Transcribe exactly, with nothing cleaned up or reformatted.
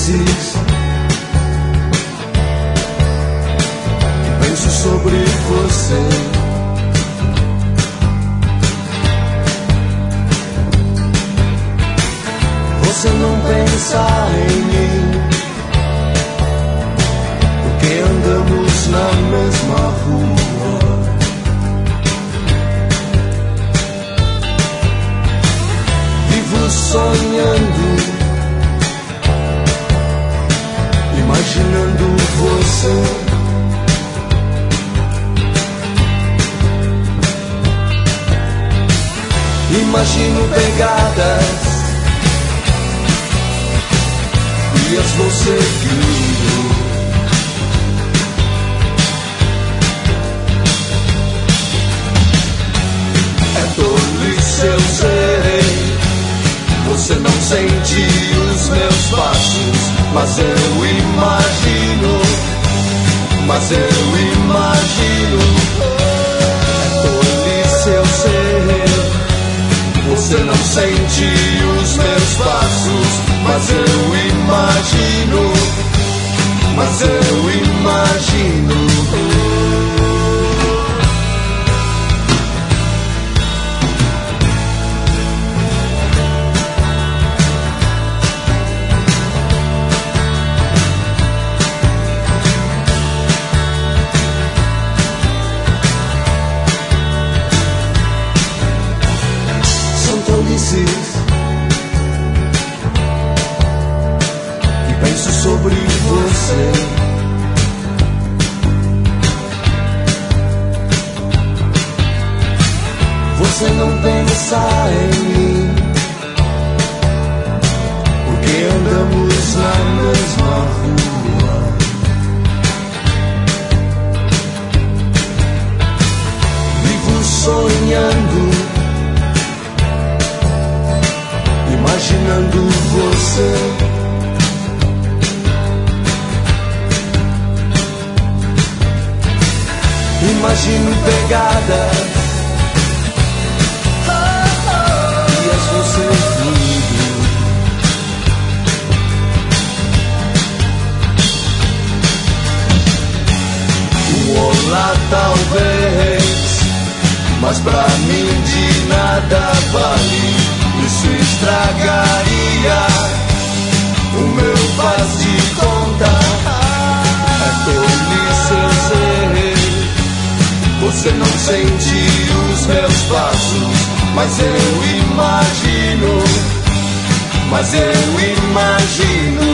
vezes que penso sobre você. Você não pensa em mim, porque andamos na mesma rua. Vivo sonhando, imaginando você. Imagino pegadas e as vou seguindo. É tolice, eu sei. Você não sente os meus passos, mas eu imagino, mas eu imagino. É tolice, eu sei. Você não sente os meus passos, mas eu imagino, mas eu imagino. E penso sobre você. Você não pensa em mim, porque andamos na mesma rua. Vivo sonhando, imaginando você. Imagino pegadas e as vou seguindo. Um olá talvez, mas pra mim de nada vale. Isso estragaria o meu faz de conta. É tolice, eu sei. Você não sente os meus passos, mas eu imagino, mas eu imagino.